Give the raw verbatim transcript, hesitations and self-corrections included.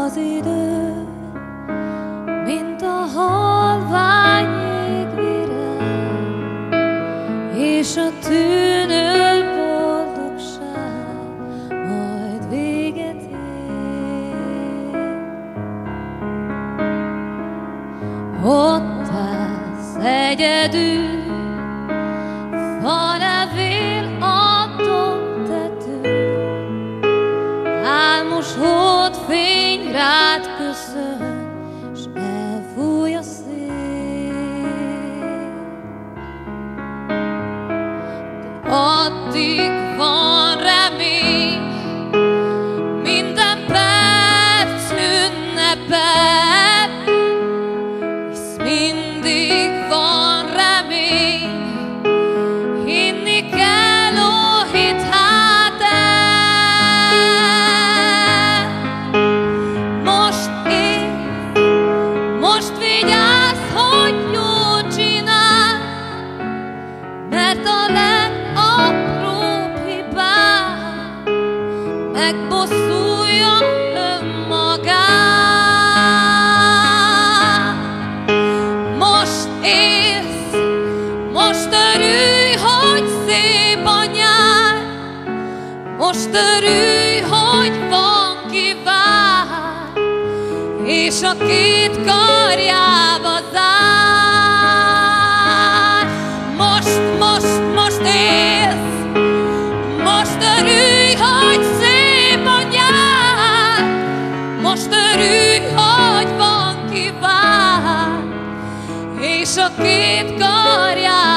az idő, mint a halvány jégvirág, és a tűnő boldogság majd véget ér. Ott állsz egyedül, falevél a dombtetőn, álmos hódfény rád köszön, s elfúj a szél. De addig van remény, minden perc ünnepel, hisz mindig van remény, hinni kell, ó, hidd hát el. Most él, most vigyázz, hogy jót csinál, mert a legapróbb hibán megbosszulja önmagát. Most élsz, most örülj, hogy szép a nyár, most örülj, hogy van ki vár, és a két karjába zár. Most, most, most élsz, most örülj, hogy szép a nyár, most örülj, hogy van ki vár, és a két karjába